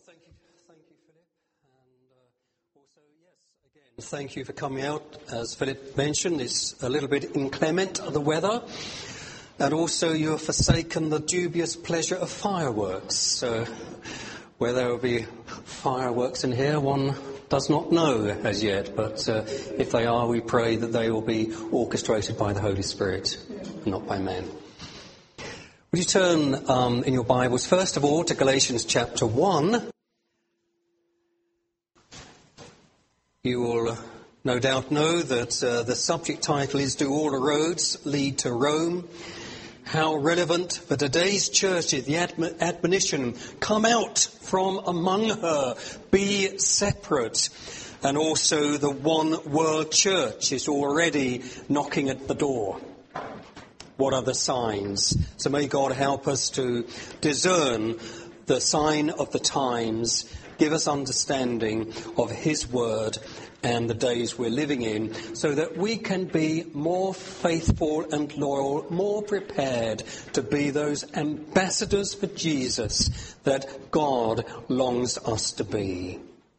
Thank you for coming out. As Philip mentioned, it's a little bit inclement, the weather. And also you have forsaken the dubious pleasure of fireworks. So where there will be fireworks in here, one does not know as yet. But if they are, we pray that they will be orchestrated by the Holy Spirit, not by man. Would you turn in your Bibles, first of all, to Galatians chapter 1. You will no doubt know that the subject title is Do All the Roads Lead to Rome? How relevant for today's church is the admonition, come out from among her, be separate. And also the one world church is already knocking at the door. What are the signs? So may God help us to discern the sign of the times, give us understanding of his word and the days we're living in, so that we can be more faithful and loyal, more prepared to be those ambassadors for Jesus that God longs us to be.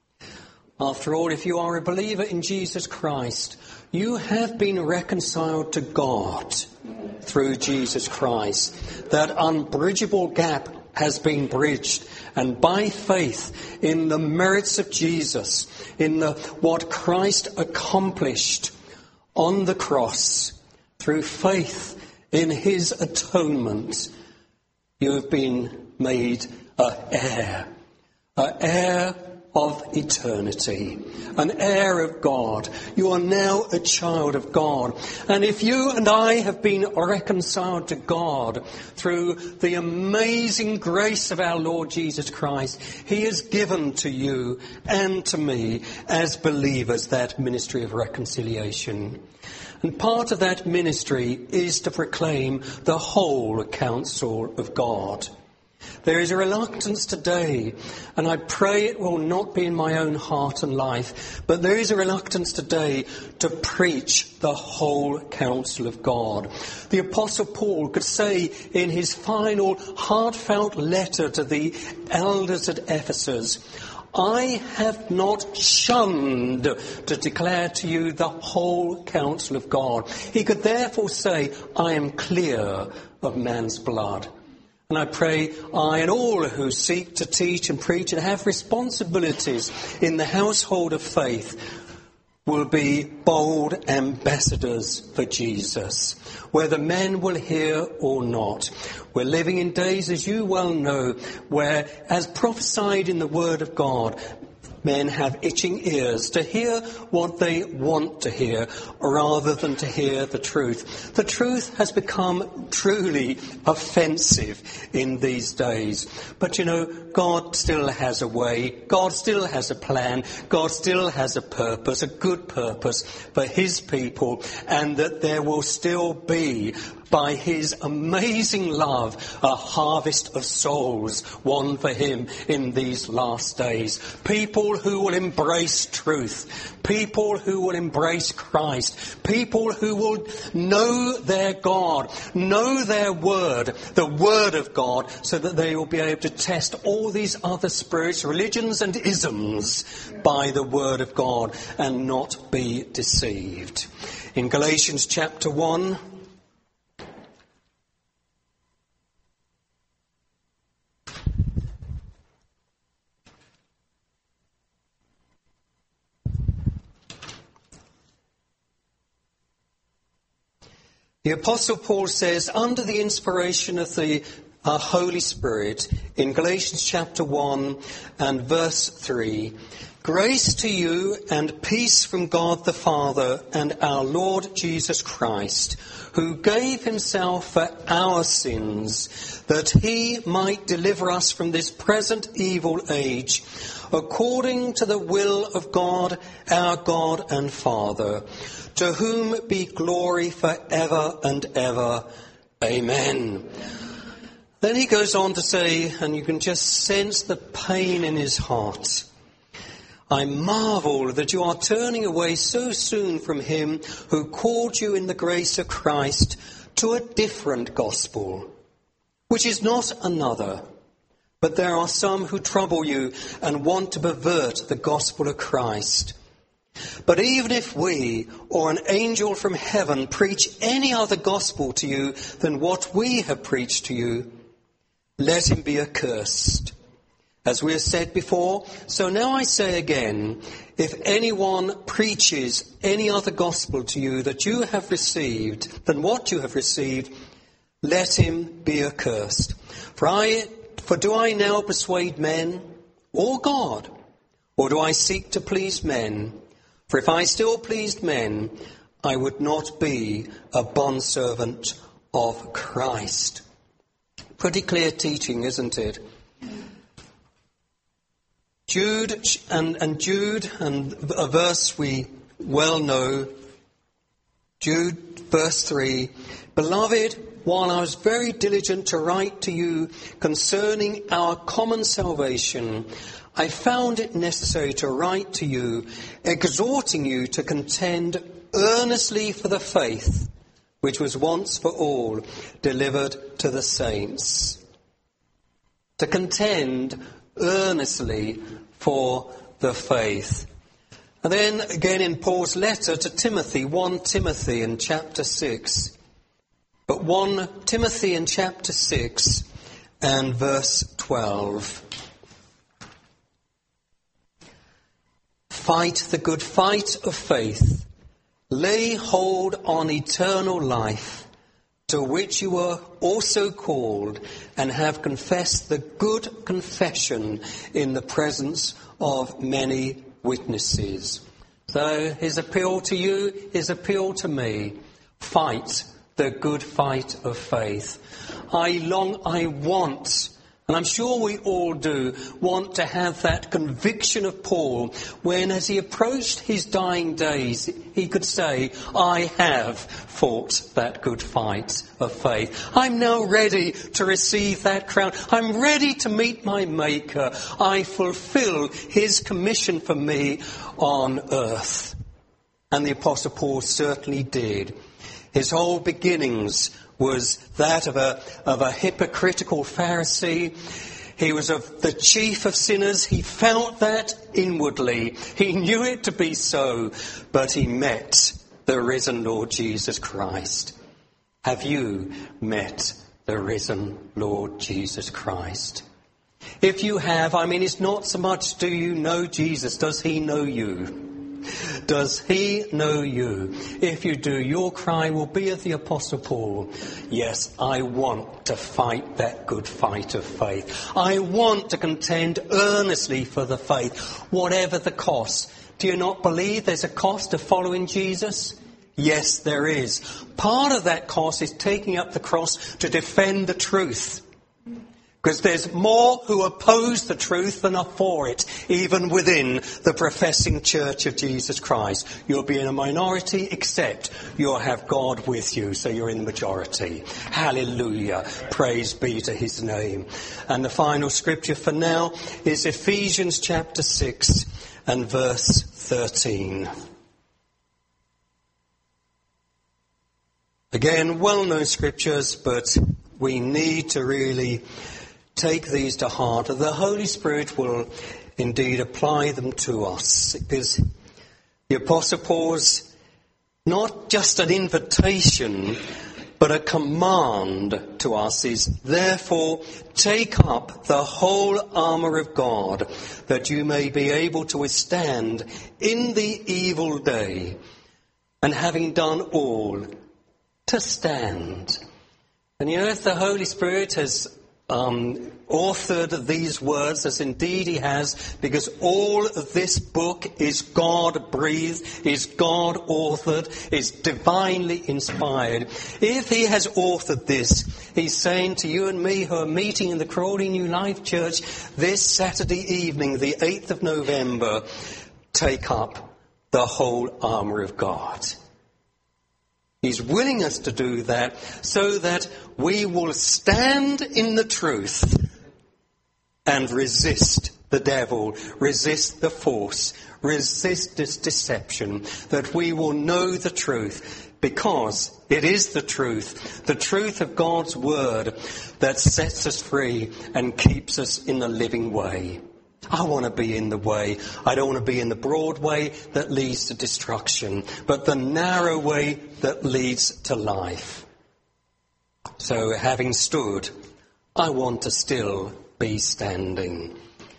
After all, if you are a believer in Jesus Christ, you have been reconciled to God through Jesus Christ. That unbridgeable gap has been bridged, and by faith in the merits of Jesus, in what Christ accomplished on the cross, through faith in his atonement, you have been made an heir of eternity, an heir of God. You are now a child of God. And if you and I have been reconciled to God through the amazing grace of our Lord Jesus Christ, he has given to you and to me as believers that ministry of reconciliation. And part of that ministry is to proclaim the whole counsel of God. There is a reluctance today, and I pray it will not be in my own heart and life, but there is a reluctance today to preach the whole counsel of God. The Apostle Paul could say in his final heartfelt letter to the elders at Ephesus, I have not shunned to declare to you the whole counsel of God. He could therefore say, I am clear of man's blood. And I pray I and all who seek to teach and preach and have responsibilities in the household of faith will be bold ambassadors for Jesus, whether men will hear or not. We're living in days, as you well know, where, as prophesied in the Word of God, men have itching ears to hear what they want to hear rather than to hear the truth. The truth has become truly offensive in these days. But you know, God still has a way. God still has a plan. God still has a purpose, a good purpose for his people, and that there will still be, by his amazing love, a harvest of souls won for him in these last days. People who will embrace truth. People who will embrace Christ. People who will know their God, know their word, the word of God, so that they will be able to test all these other spirits, religions and isms by the word of God and not be deceived. In Galatians chapter 1, the Apostle Paul says, under the inspiration of the Holy Spirit, in Galatians chapter 1 and verse 3, grace to you and peace from God the Father and our Lord Jesus Christ, who gave himself for our sins, that he might deliver us from this present evil age, according to the will of God, our God and Father, to whom be glory forever and ever. Amen. Then he goes on to say, and you can just sense the pain in his heart, I marvel that you are turning away so soon from him who called you in the grace of Christ to a different gospel, which is not another. but there are some who trouble you and want to pervert the gospel of Christ. But even if we or an angel from heaven preach any other gospel to you than what we have preached to you, let him be accursed. As we have said before, so now I say again, if anyone preaches any other gospel to you that you have received than what you have received, let him be accursed. For do I now persuade men or God? Or do I seek to please men? For if I still pleased men, I would not be a bondservant of Christ. Pretty clear teaching, isn't it? Jude, and a verse we well know, Jude, verse 3, Beloved, while I was very diligent to write to you concerning our common salvation, I found it necessary to write to you, exhorting you to contend earnestly for the faith which was once for all delivered to the saints. To contend earnestly for the faith. And then again in Paul's letter to Timothy, 1 Timothy in chapter 6. But 1 Timothy in chapter 6 and verse 12. Fight the good fight of faith. Lay hold on eternal life, to which you were also called, and have confessed the good confession in the presence of many witnesses. So his appeal to you, his appeal to me, fight the good fight of faith. I want, and I'm sure we all do, want to have that conviction of Paul when, as he approached his dying days, he could say, I have fought that good fight of faith. I'm now ready to receive that crown. I'm ready to meet my Maker. I fulfill his commission for me on earth. And the Apostle Paul certainly did. His whole beginnings was that of a hypocritical Pharisee. He was of the chief of sinners. He felt that inwardly. He knew it to be so, but he met the risen Lord Jesus Christ. Have you met the risen Lord Jesus Christ? If you have, it's not so much do you know Jesus, does he know you? Does he know you? If you do, your cry will be of the Apostle Paul. Yes, I want to fight that good fight of faith. I want to contend earnestly for the faith, whatever the cost. Do you not believe there's a cost to following Jesus? Yes, there is. Part of that cost is taking up the cross to defend the truth. Because there's more who oppose the truth than are for it, even within the professing church of Jesus Christ. You'll be in a minority, except you'll have God with you, so you're in the majority. Hallelujah. Praise be to his name. And the final scripture for now is Ephesians chapter 6 and verse 13. Again, well-known scriptures, but we need to really take these to heart. The Holy Spirit will indeed apply them to us, because the Apostle Paul's not just an invitation, but a command to us is, therefore, take up the whole armour of God, that you may be able to withstand in the evil day, and having done all, to stand. And if the Holy Spirit has authored these words, as indeed he has, because all of this book is God-breathed, is God-authored, is divinely inspired. If he has authored this, he's saying to you and me who are meeting in the Crawley New Life Church this Saturday evening, the 8th of November, take up the whole armour of God. He's willing us to do that so that we will stand in the truth and resist the devil, resist the force, resist this deception, that we will know the truth, because it is the truth of God's word that sets us free and keeps us in the living way. I want to be in the way. I don't want to be in the broad way that leads to destruction, but the narrow way that leads to life. So having stood, I want to still be standing.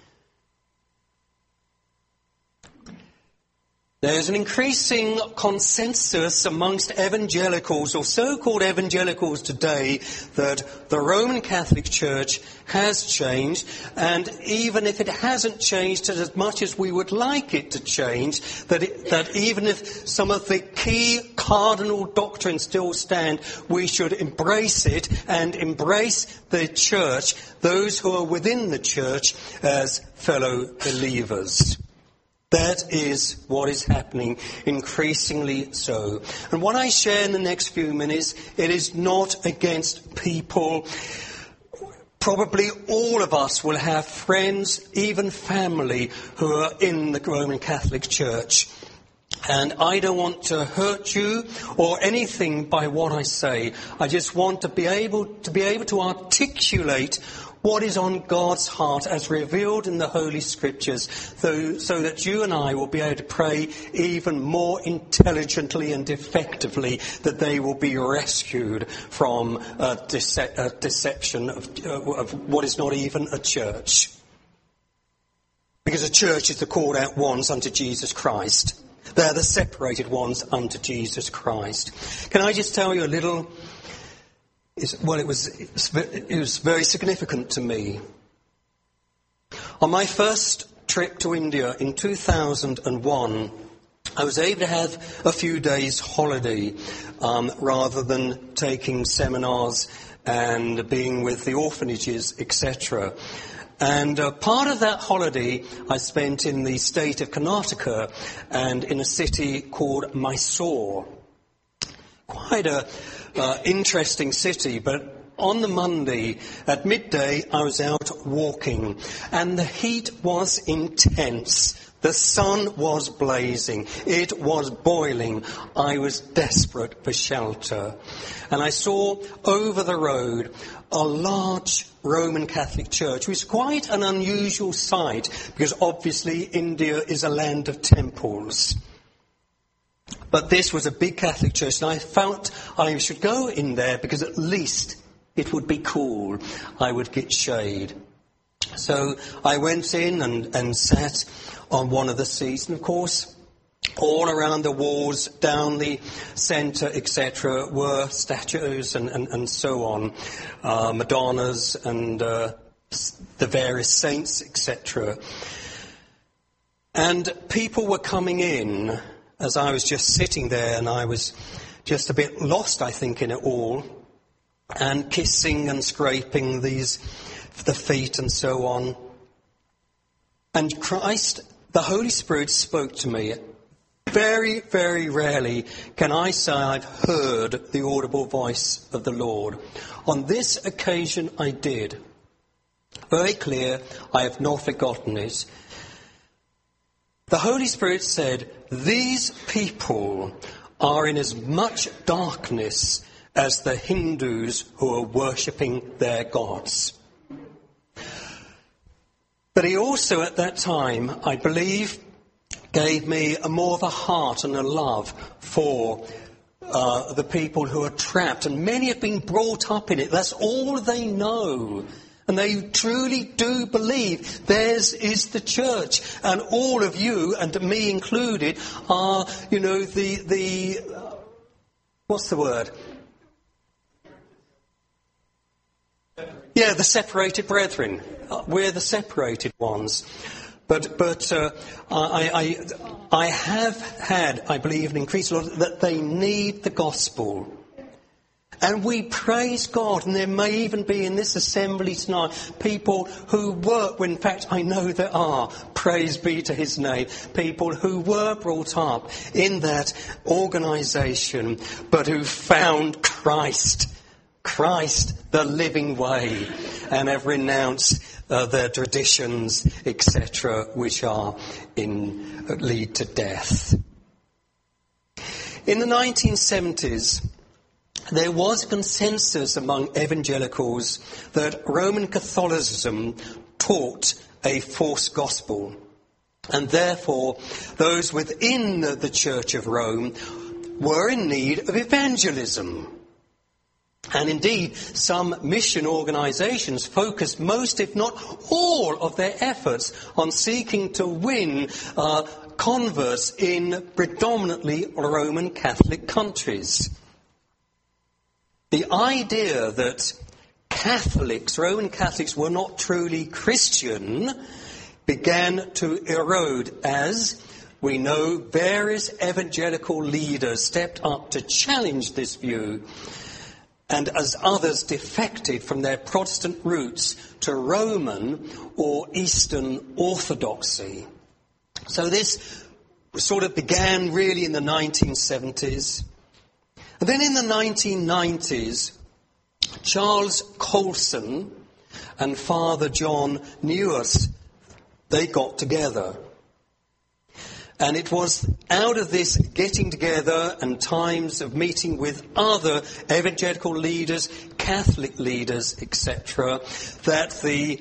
There's an increasing consensus amongst evangelicals, or so-called evangelicals today, that the Roman Catholic Church has changed, and even if it hasn't changed as much as we would like it to change, that even if some of the key cardinal doctrines still stand, we should embrace it and embrace the Church, those who are within the Church, as fellow believers. That is what is happening, increasingly so. And what I share in the next few minutes, it is not against people. Probably all of us will have friends, even family, who are in the Roman Catholic Church. And I don't want to hurt you or anything by what I say. I just want to be able to articulate what is on God's heart as revealed in the Holy Scriptures, so that you and I will be able to pray even more intelligently and effectively, that they will be rescued from a deception of what is not even a church. Because a church is the called out ones unto Jesus Christ. They're the separated ones unto Jesus Christ. Can I just tell you a little? It was very significant to me. On my first trip to India in 2001, I was able to have a few days holiday rather than taking seminars and being with the orphanages, etc. And part of that holiday I spent in the state of Karnataka and in a city called Mysore. Quite a interesting city, but on the Monday at midday I was out walking and the heat was intense. The sun was blazing. It was boiling. I was desperate for shelter. And I saw over the road a large Roman Catholic church, which is quite an unusual sight because obviously India is a land of temples. But this was a big Catholic church, and I felt I should go in there because at least it would be cool. I would get shade. So I went in and sat on one of the seats, and of course, all around the walls, down the centre, etc., were statues and so on, Madonnas and the various saints, etc. And people were coming in as I was just sitting there, and I was just a bit lost, I think, in it all, and kissing and scraping the feet and so on. And Christ, the Holy Spirit, spoke to me. Very, very rarely can I say I've heard the audible voice of the Lord. On this occasion I did. Very clear, I have not forgotten it. The Holy Spirit said, these people are in as much darkness as the Hindus who are worshipping their gods. But he also at that time, I believe, gave me more of a heart and a love for the people who are trapped. And many have been brought up in it. That's all they know. And they truly do believe theirs is the church. And all of you, and me included, are, what's the word? Yeah, the separated brethren. We're the separated ones. But I have had, I believe, an increased knowledge that they need the gospel. And we praise God, and there may even be in this assembly tonight people who were, in fact I know there are, praise be to his name, people who were brought up in that organisation, but who found Christ, the living way, and have renounced their traditions, etc., which are lead to death. In the 1970s, there was consensus among evangelicals that Roman Catholicism taught a false gospel, and therefore those within the Church of Rome were in need of evangelism. And indeed, some mission organizations focused most, if not all, of their efforts on seeking to win converts in predominantly Roman Catholic countries. The idea that Roman Catholics were not truly Christian began to erode as, we know, various evangelical leaders stepped up to challenge this view, and as others defected from their Protestant roots to Roman or Eastern Orthodoxy. So this sort of began really in the 1970s. And then in the 1990s, Charles Colson and Father John Neuhaus, they got together. And it was out of this getting together and times of meeting with other evangelical leaders, Catholic leaders, etc., that the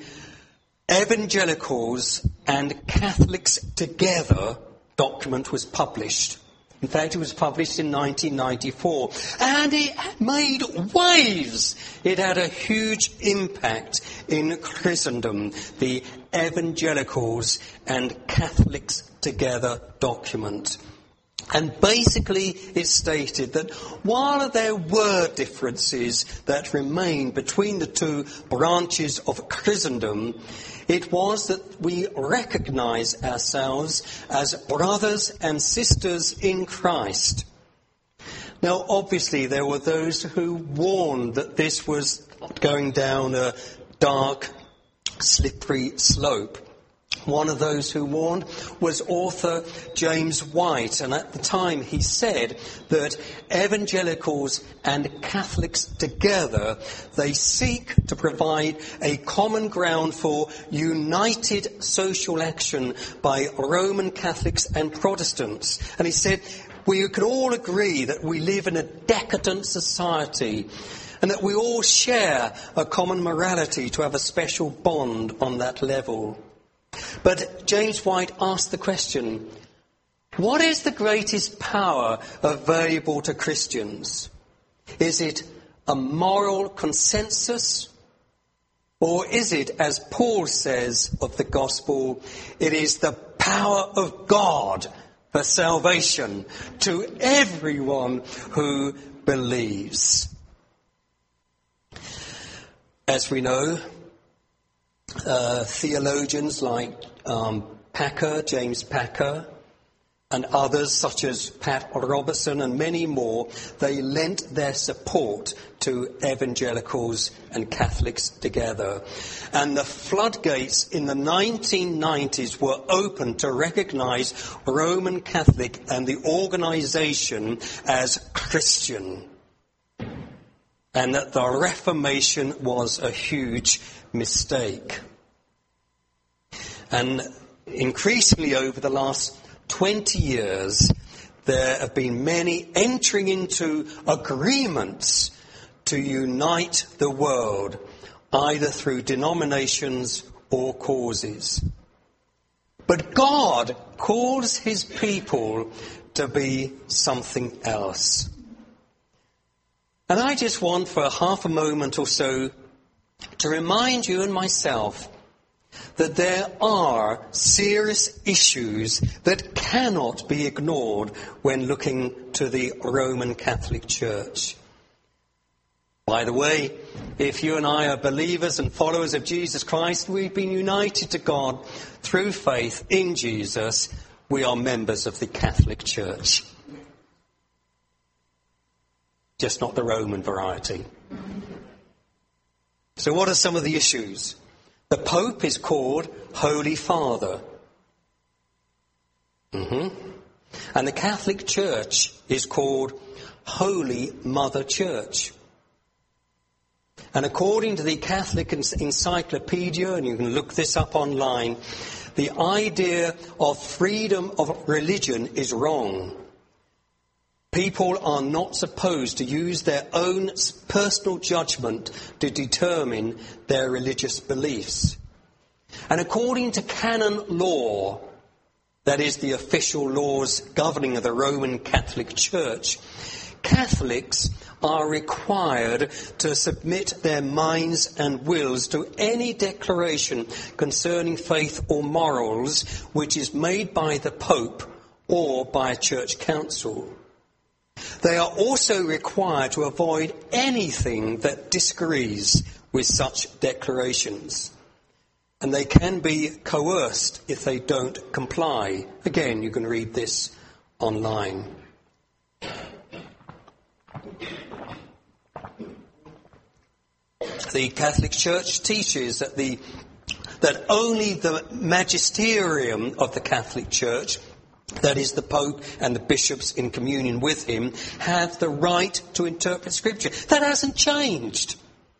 Evangelicals and Catholics Together document was published. In fact, it was published in 1994, and it made waves. It had a huge impact in Christendom, the Evangelicals and Catholics Together document. And basically it stated that while there were differences that remained between the two branches of Christendom, it was that we recognise ourselves as brothers and sisters in Christ. Now, obviously, there were those who warned that this was going down a dark, slippery slope. One of those who warned was author James White, and at the time he said that evangelicals and Catholics together, they seek to provide a common ground for united social action by Roman Catholics and Protestants. And he said, we could all agree that we live in a decadent society and that we all share a common morality to have a special bond on that level. But James White asked the question, what is the greatest power available to Christians? Is it a moral consensus? Or is it, as Paul says of the gospel, it is the power of God for salvation to everyone who believes? As we know, theologians like James Packer, and others such as Pat Robertson and many more, they lent their support to evangelicals and Catholics together. And the floodgates in the 1990s were open to recognise Roman Catholic and the organisation as Christian. And that the Reformation was a huge mistake. And increasingly over the last 20 years, there have been many entering into agreements to unite the world, either through denominations or causes. But God calls his people to be something else. And I just want for half a moment or so to remind you and myself that there are serious issues that cannot be ignored when looking to the Roman Catholic Church. By the way, if you and I are believers and followers of Jesus Christ, we've been united to God through faith in Jesus. We are members of the Catholic Church. Just not the Roman variety. So what are some of the issues? The Pope is called Holy Father. And the Catholic Church is called Holy Mother Church. And according to the Catholic Encyclopedia, and you can look this up online, the idea of freedom of religion is wrong. People are not supposed to use their own personal judgment to determine their religious beliefs. And according to canon law, that is the official laws governing the Roman Catholic Church, Catholics are required to submit their minds and wills to any declaration concerning faith or morals which is made by the Pope or by a church council. They are also required to avoid anything that disagrees with such declarations. And they can be coerced if they don't comply. Again, you can read this online. The Catholic Church teaches that only the magisterium of the Catholic Church, that is the Pope and the bishops in communion with him, have the right to interpret Scripture. That hasn't changed.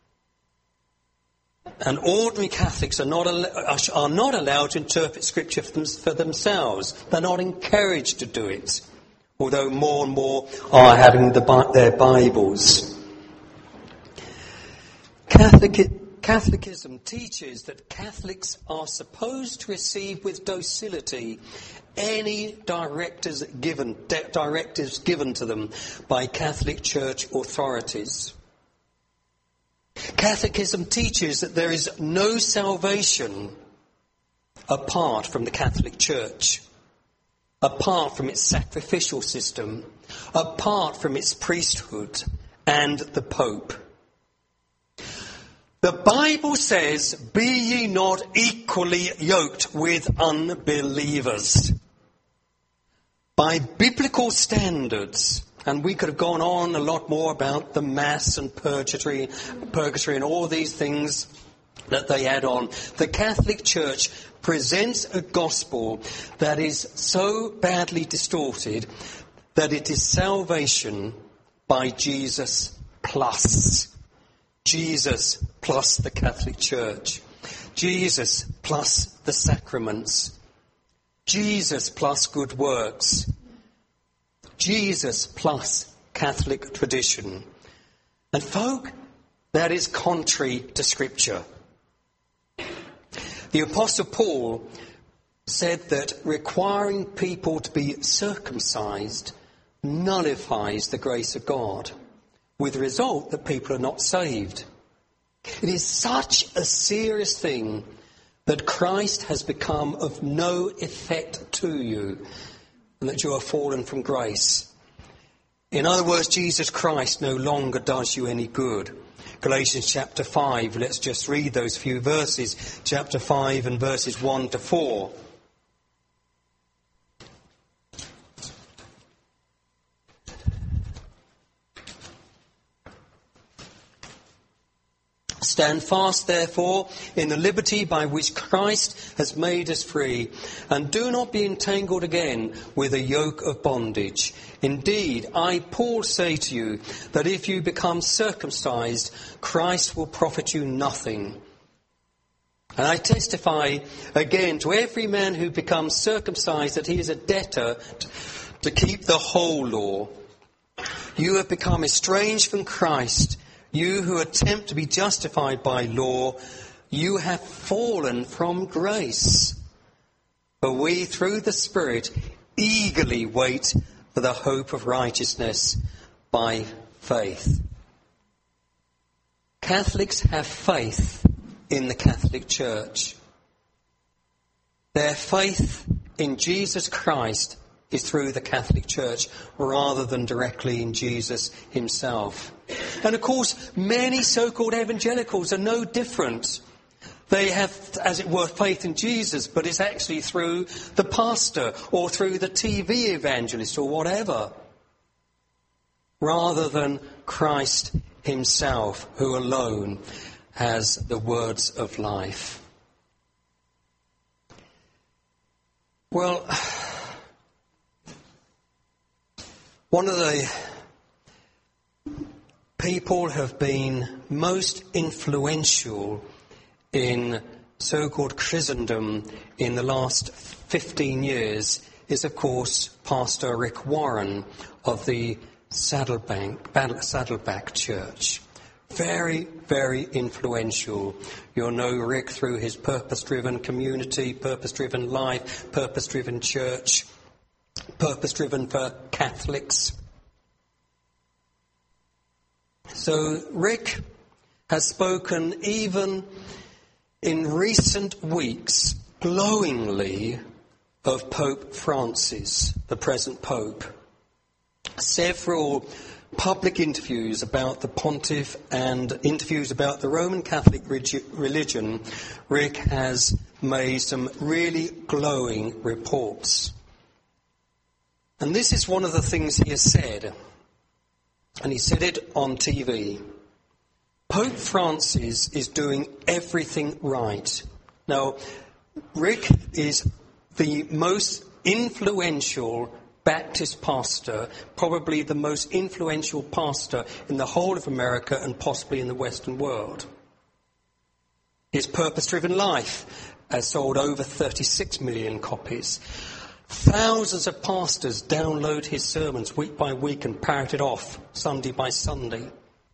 And ordinary Catholics are not allowed to interpret Scripture for themselves. They're not encouraged to do it, although more and more are having their Bibles. Catholicism teaches that Catholics are supposed to receive with docility any directives given to them by Catholic Church authorities. Catholicism teaches that there is no salvation apart from the Catholic Church, apart from its sacrificial system, apart from its priesthood and the Pope. The Bible says, "Be ye not equally yoked with unbelievers." By biblical standards, and we could have gone on a lot more about the Mass and purgatory and all these things that they add on, the Catholic Church presents a gospel that is so badly distorted that it is salvation by Jesus plus. Jesus plus the Catholic Church. Jesus plus the sacraments. Jesus plus good works. Jesus plus Catholic tradition. And folk, that is contrary to Scripture. The Apostle Paul said that requiring people to be circumcised nullifies the grace of God, with the result that people are not saved. It is such a serious thing that Christ has become of no effect to you, and that you are fallen from grace. In other words, Jesus Christ no longer does you any good. Galatians chapter 5, let's just read those few verses. Chapter 5 and verses 1 to 4. Stand fast, therefore, in the liberty by which Christ has made us free, and do not be entangled again with a yoke of bondage. Indeed, I, Paul, say to you that if you become circumcised, Christ will profit you nothing. And I testify again to every man who becomes circumcised that he is a debtor to keep the whole law. You have become estranged from Christ. You who attempt to be justified by law, you have fallen from grace. For we, through the Spirit, eagerly wait for the hope of righteousness by faith. Catholics have faith in the Catholic Church. Their faith in Jesus Christ is through the Catholic Church rather than directly in Jesus himself. And of course, many so-called evangelicals are no different. They have, as it were, faith in Jesus, but it's actually through the pastor or through the TV evangelist or whatever, rather than Christ himself, who alone has the words of life. Well, one of the people who have been most influential in so-called Christendom in the last 15 years is, of course, Pastor Rick Warren of the Saddleback Church. Very, very influential. You'll know Rick through his purpose-driven community, purpose-driven life, purpose-driven church, purpose-driven for Catholics. So Rick has spoken even in recent weeks glowingly of Pope Francis, the present Pope. Several public interviews about the pontiff and interviews about the Roman Catholic religion, Rick has made some really glowing reports. And this is one of the things he has said, and he said it on TV. Pope Francis is doing everything right. Now, Rick is the most influential Baptist pastor, probably the most influential pastor in the whole of America and possibly in the Western world. His purpose-driven life has sold over 36 million copies. Thousands of pastors download his sermons week by week and parrot it off Sunday by Sunday.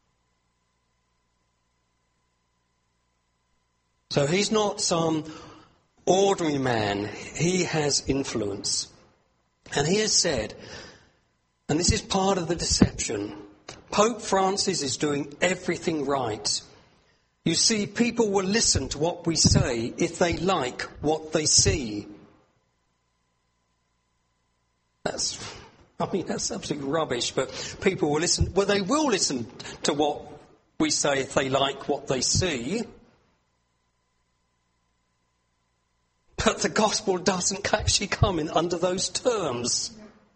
So he's not some ordinary man. He has influence. And he has said, and this is part of the deception, Pope Francis is doing everything right. You see, people will listen to what we say if they like what they see. That's absolute rubbish, but people will listen. Well, they will listen to what we say if they like what they see. But the gospel doesn't actually come in under those terms.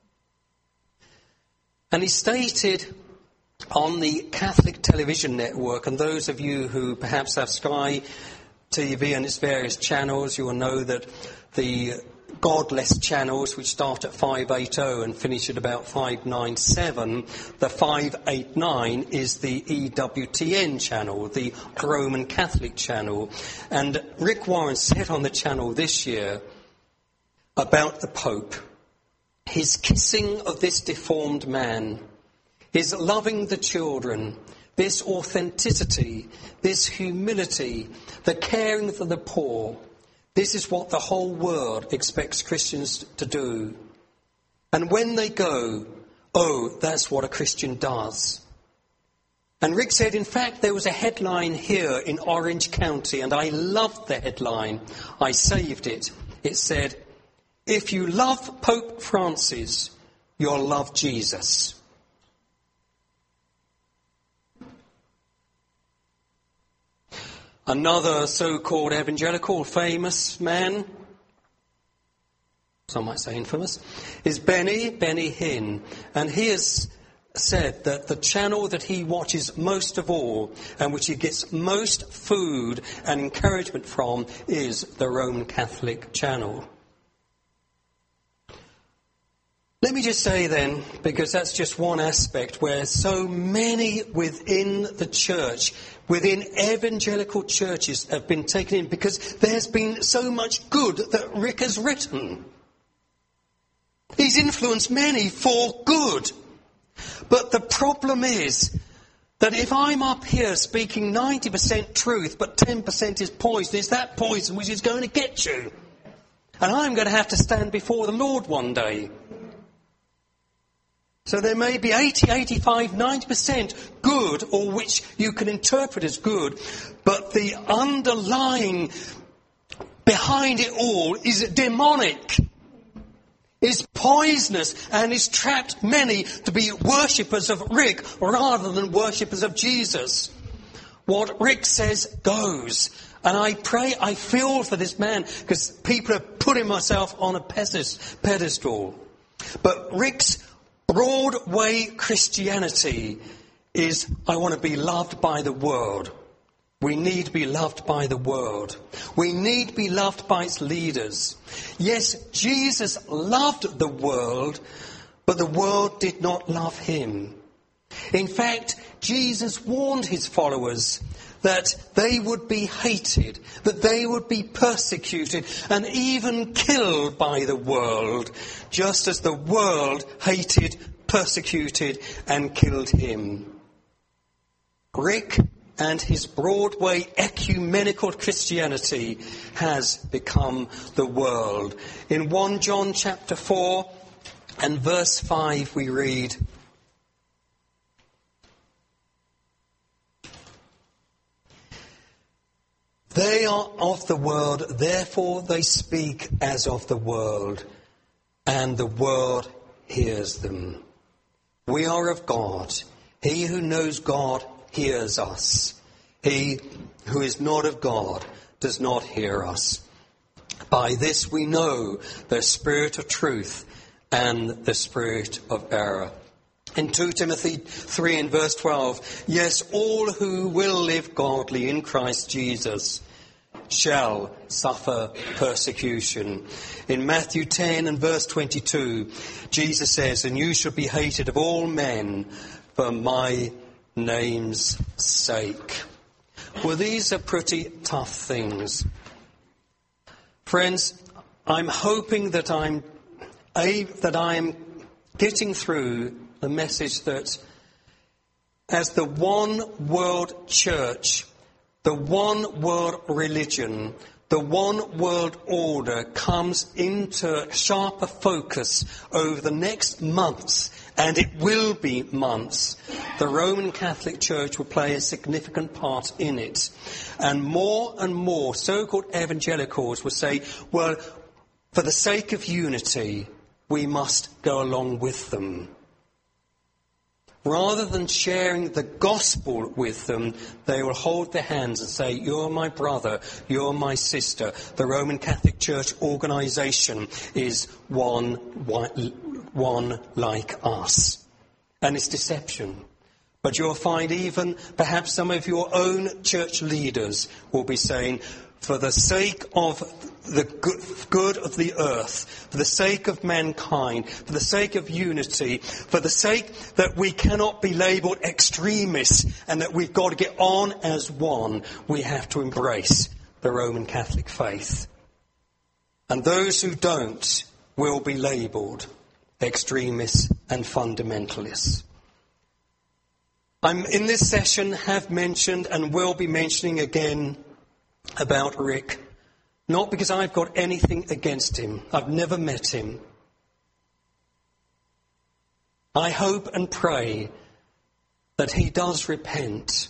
And he stated on the Catholic television network, and those of you who perhaps have Sky TV and its various channels, you will know that the godless channels, which start at 580 and finish at about 597, the 589 is the EWTN channel, the Roman Catholic channel. And Rick Warren said on the channel this year about the Pope, his kissing of this deformed man, his loving the children, this authenticity, this humility, the caring for the poor. This is what the whole world expects Christians to do. And when they go, oh, that's what a Christian does. And Rick said, in fact, there was a headline here in Orange County, and I loved the headline. I saved it. It said, if you love Pope Francis, you'll love Jesus. Another so-called evangelical famous man, some might say infamous, is Benny Hinn. And he has said that the channel that he watches most of all and which he gets most food and encouragement from is the Roman Catholic channel. Let me just say then, because that's just one aspect where so many within the church, within evangelical churches have been taken in because there's been so much good that Rick has written. He's influenced many for good. But the problem is that if I'm up here speaking 90% truth but 10% is poison, it's that poison which is going to get you. And I'm going to have to stand before the Lord one day. So there may be 80, 85, 90% good, or which you can interpret as good, but the underlying behind it all is demonic, is poisonous, and is trapped many to be worshippers of Rick rather than worshippers of Jesus. What Rick says goes. And I pray, I feel for this man, because people are putting myself on a pedestal. But Rick's Broadway Christianity is, I want to be loved by the world. We need to be loved by the world. We need to be loved by its leaders. Yes, Jesus loved the world, but the world did not love him. In fact, Jesus warned his followers that they would be hated, that they would be persecuted and even killed by the world, just as the world hated, persecuted and killed him. Rick and his Broadway ecumenical Christianity has become the world. In 1 John chapter 4 and verse 5 we read, "They are of the world, therefore they speak as of the world, and the world hears them. We are of God. He who knows God hears us. He who is not of God does not hear us. By this we know the spirit of truth and the spirit of error." In 2 Timothy 3 and verse 12, "Yes, all who will live godly in Christ Jesus shall suffer persecution." In Matthew 10 and verse 22, Jesus says, "And you shall be hated of all men for my name's sake." Well, these are pretty tough things. Friends, I'm hoping that I'm getting through the message that as the one world church, the one world religion, the one world order comes into sharper focus over the next months, and it will be months, the Roman Catholic Church will play a significant part in it. And more so-called evangelicals will say, well, for the sake of unity, we must go along with them. Rather than sharing the gospel with them, they will hold their hands and say, "You're my brother, you're my sister." The Roman Catholic Church organisation is one like us. And it's deception. But you'll find even perhaps some of your own church leaders will be saying, for the sake of the good of the earth, for the sake of mankind, for the sake of unity, for the sake that we cannot be labelled extremists and that we've got to get on as one, we have to embrace the Roman Catholic faith. And those who don't will be labelled extremists and fundamentalists. In this session have mentioned and will be mentioning again about Rick, not because I've got anything against him. I've never met him. I hope and pray that he does repent.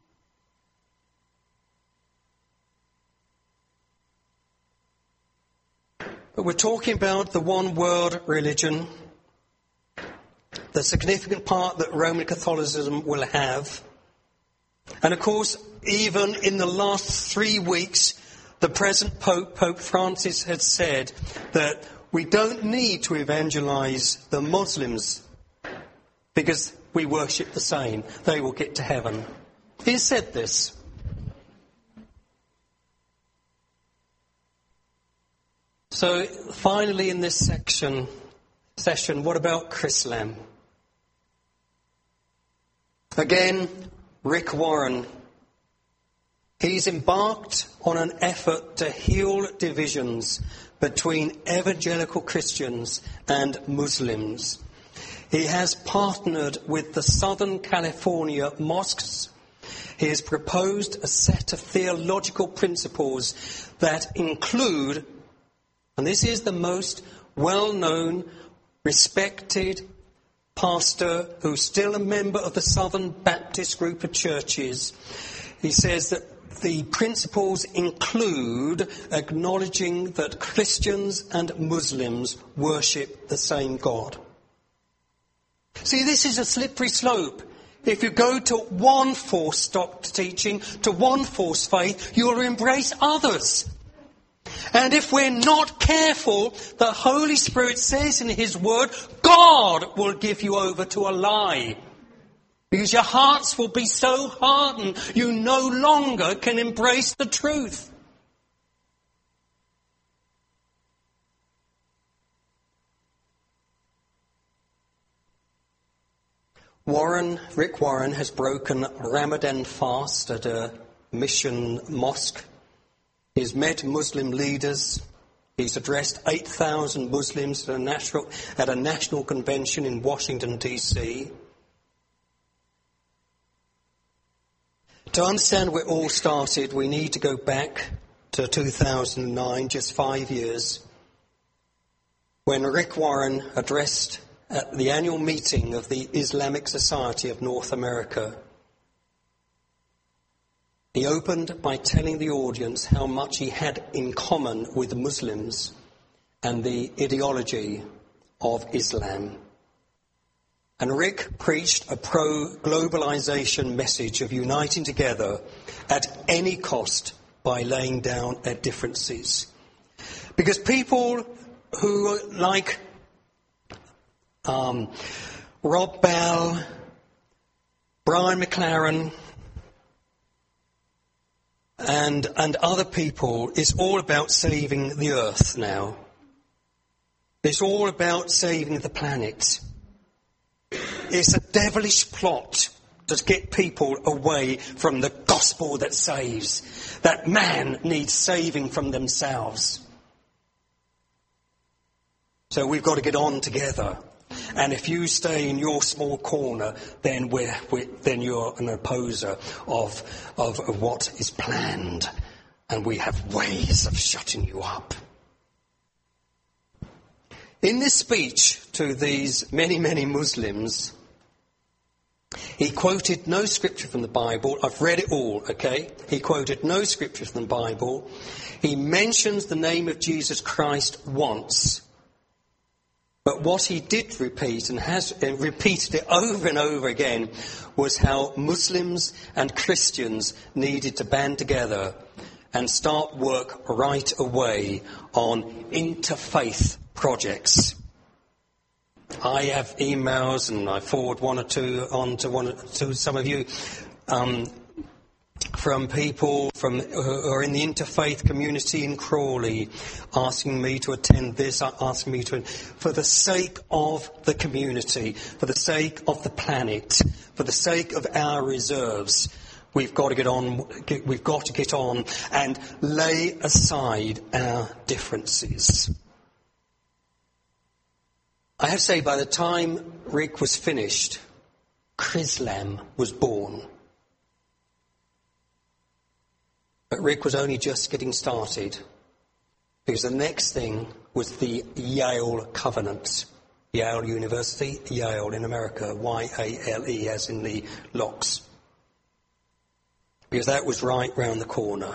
But we're talking about the one world religion, the significant part that Roman Catholicism will have. And of course, even in the last 3 weeks, the present Pope, Pope Francis, had said that we don't need to evangelise the Muslims because we worship the same. They will get to heaven. He said this. So finally in this session, what about Chris Lamb? Again, Rick Warren. He's embarked on an effort to heal divisions between evangelical Christians and Muslims. He has partnered with the Southern California mosques. He has proposed a set of theological principles that include, and this is the most well-known, respected pastor who's still a member of the Southern Baptist group of churches. He says that the principles include acknowledging that Christians and Muslims worship the same God. See, this is a slippery slope. If you go to one false teaching, to one false faith, you will embrace others. And if we're not careful, the Holy Spirit says in His Word, God will give you over to a lie. Because your hearts will be so hardened, you no longer can embrace the truth. Rick Warren has broken Ramadan fast at a Mission Mosque. He's met Muslim leaders. He's addressed 8,000 Muslims at a national convention in Washington, D.C. To understand where it all started, we need to go back to 2009, just 5 years, when Rick Warren addressed at the annual meeting of the Islamic Society of North America. He opened by telling the audience how much he had in common with Muslims and the ideology of Islam. And Rick preached a pro-globalization message of uniting together at any cost by laying down their differences. Because people who like Rob Bell, Brian McLaren, and other people, it's all about saving the earth now. It's all about saving the planet. It's a devilish plot to get people away from the gospel that saves, that man needs saving from themselves. So we've got to get on together. And if you stay in your small corner, then then you're an opposer of what is planned. And we have ways of shutting you up. In this speech to these many, many Muslims, he quoted no scripture from the Bible. I've read it all, okay? He quoted no scripture from the Bible. He mentions the name of Jesus Christ once. But what he did repeat, and has repeated it over and over again, was how Muslims and Christians needed to band together and start work right away on interfaith projects. I have emails, and I forward one or two on to some of you, from people who are in the interfaith community in Crawley, asking me to attend this, asking me to, for the sake of the community, for the sake of the planet, for the sake of our reserves. We've got to get on and lay aside our differences. I have to say, by the time Rick was finished, Chrislam was born. But Rick was only just getting started, because the next thing was the Yale Covenant. Yale University, Yale in America, Y-A-L-E, as in the locks. Because that was right round the corner.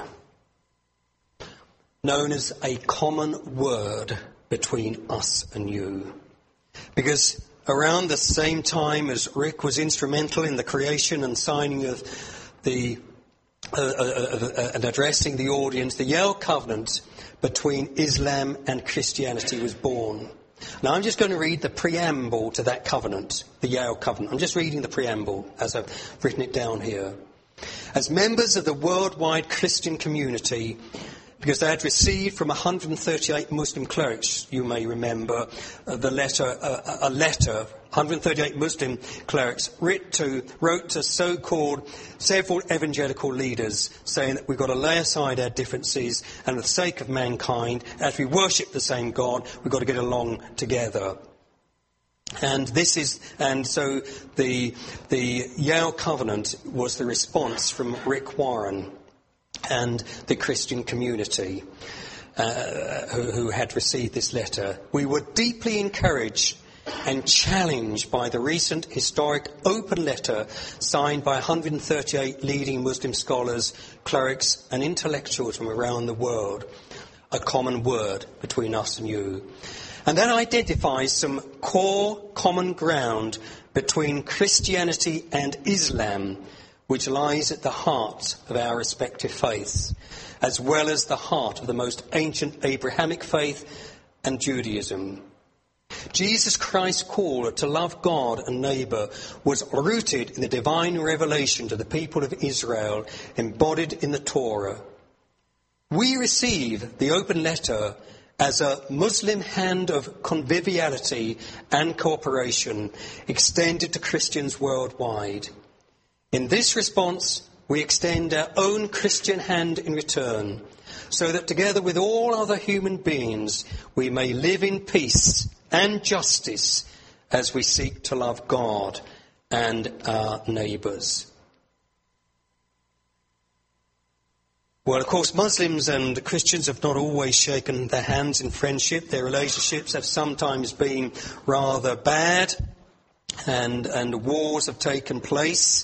Known as a common word between us and you. Because around the same time as Rick was instrumental in the creation and signing of the and addressing the audience, the Yale Covenant between Islam and Christianity was born. Now I'm just going to read the preamble to that covenant, the Yale Covenant. I'm just reading the preamble as I've written it down here. As members of the worldwide Christian community, because they had received from 138 Muslim clerics, you may remember, a letter, 138 Muslim clerics wrote to so-called several evangelical leaders, saying that we've got to lay aside our differences, and for the sake of mankind, as we worship the same God, we've got to get along together. And so the Yale Covenant was the response from Rick Warren and the Christian community who had received this letter. We were deeply encouraged and challenged by the recent historic open letter signed by 138 leading Muslim scholars, clerics and intellectuals from around the world, a common word between us and you. And that identifies some core common ground between Christianity and Islam, which lies at the heart of our respective faiths, as well as the heart of the most ancient Abrahamic faith and Judaism. Jesus Christ's call to love God and neighbour was rooted in the divine revelation to the people of Israel, embodied in the Torah. We receive the open letter as a Muslim hand of conviviality and cooperation extended to Christians worldwide. In this response, we extend our own Christian hand in return, so that together with all other human beings, we may live in peace and justice as we seek to love God and our neighbours. Well, of course, Muslims and Christians have not always shaken their hands in friendship. Their relationships have sometimes been rather bad, and wars have taken place.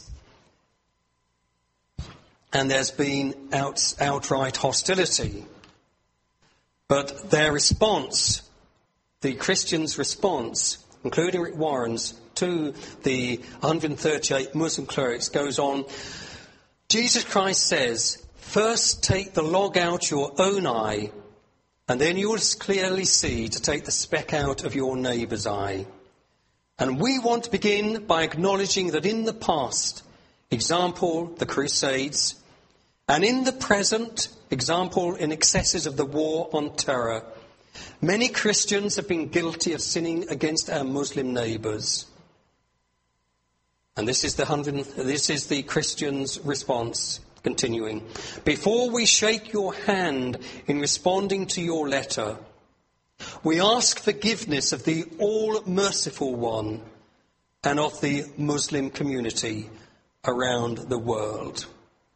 And there's been outright hostility. But their response, the Christians' response, including Rick Warren's, to the 138 Muslim clerics goes on. Jesus Christ says, first take the log out your own eye, and then you will clearly see to take the speck out of your neighbour's eye. And we want to begin by acknowledging that in the past, example, the Crusades, and in the present, example, in excesses of the war on terror, many Christians have been guilty of sinning against our Muslim neighbours. And this is the Christians' response, continuing. Before we shake your hand in responding to your letter, we ask forgiveness of the all-merciful one and of the Muslim community around the world.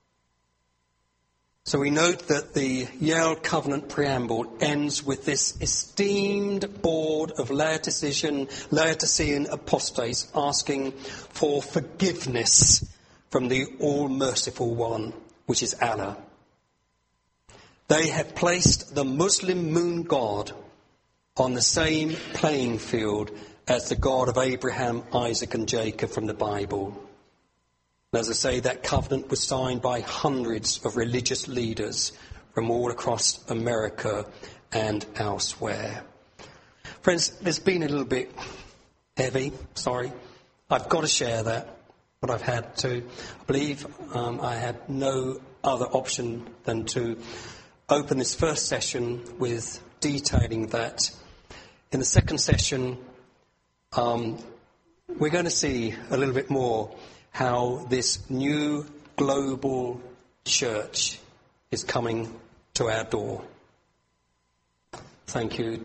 So we note that the Yale Covenant Preamble ends with this esteemed board of Laodicean apostates asking for forgiveness from the all-merciful one, which is Allah. They have placed the Muslim moon god on the same playing field as the God of Abraham, Isaac and Jacob from the Bible. And as I say, that covenant was signed by hundreds of religious leaders from all across America and elsewhere. Friends, it's been a little bit heavy, sorry. I've got to share that, but I've had to. I believe I had no other option than to open this first session with detailing that. In the second session, we're going to see a little bit more how this new global church is coming to our door. Thank you.